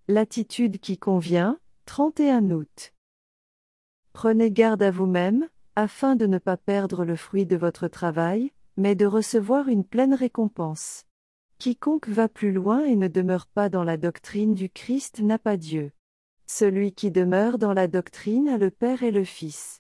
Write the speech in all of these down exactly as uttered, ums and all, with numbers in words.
L'attitude qui convient, trente et un août. Prenez garde à vous-même, afin de ne pas perdre le fruit de votre travail, mais de recevoir une pleine récompense. Quiconque va plus loin et ne demeure pas dans la doctrine du Christ n'a pas Dieu. Celui qui demeure dans la doctrine a le Père et le Fils.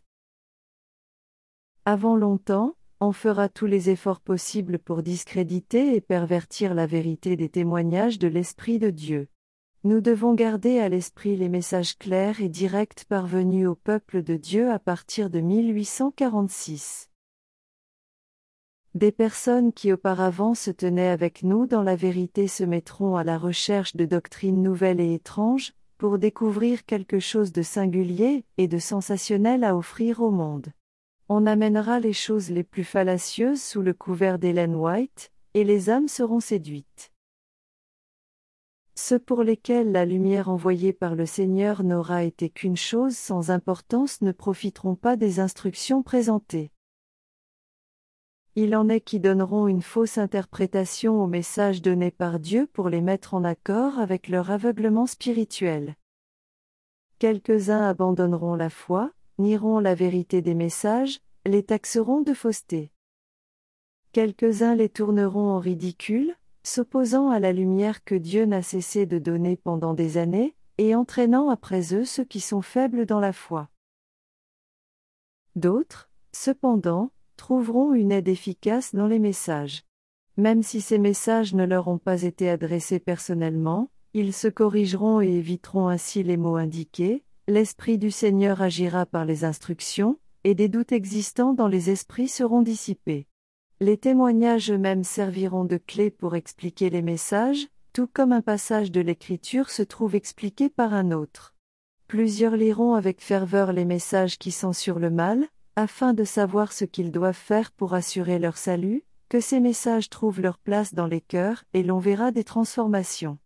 Avant longtemps, on fera tous les efforts possibles pour discréditer et pervertir la vérité des témoignages de l'Esprit de Dieu. Nous devons garder à l'esprit les messages clairs et directs parvenus au peuple de Dieu à partir de mille huit cent quarante-six. Des personnes qui auparavant se tenaient avec nous dans la vérité se mettront à la recherche de doctrines nouvelles et étranges, pour découvrir quelque chose de singulier et de sensationnel à offrir au monde. On amènera les choses les plus fallacieuses sous le couvert d'Ellen White, et les âmes seront séduites. Ceux pour lesquels la lumière envoyée par le Seigneur n'aura été qu'une chose sans importance ne profiteront pas des instructions présentées. Il en est qui donneront une fausse interprétation aux messages donnés par Dieu pour les mettre en accord avec leur aveuglement spirituel. Quelques-uns abandonneront la foi, nieront la vérité des messages, les taxeront de fausseté. Quelques-uns les tourneront en ridicule, s'opposant à la lumière que Dieu n'a cessé de donner pendant des années, et entraînant après eux ceux qui sont faibles dans la foi. D'autres, cependant, trouveront une aide efficace dans les messages. Même si ces messages ne leur ont pas été adressés personnellement, ils se corrigeront et éviteront ainsi les mots indiqués. L'Esprit du Seigneur agira par les instructions, et des doutes existants dans les esprits seront dissipés. Les témoignages eux-mêmes serviront de clé pour expliquer les messages, tout comme un passage de l'Écriture se trouve expliqué par un autre. Plusieurs liront avec ferveur les messages qui censurent le mal, afin de savoir ce qu'ils doivent faire pour assurer leur salut, que ces messages trouvent leur place dans les cœurs et l'on verra des transformations.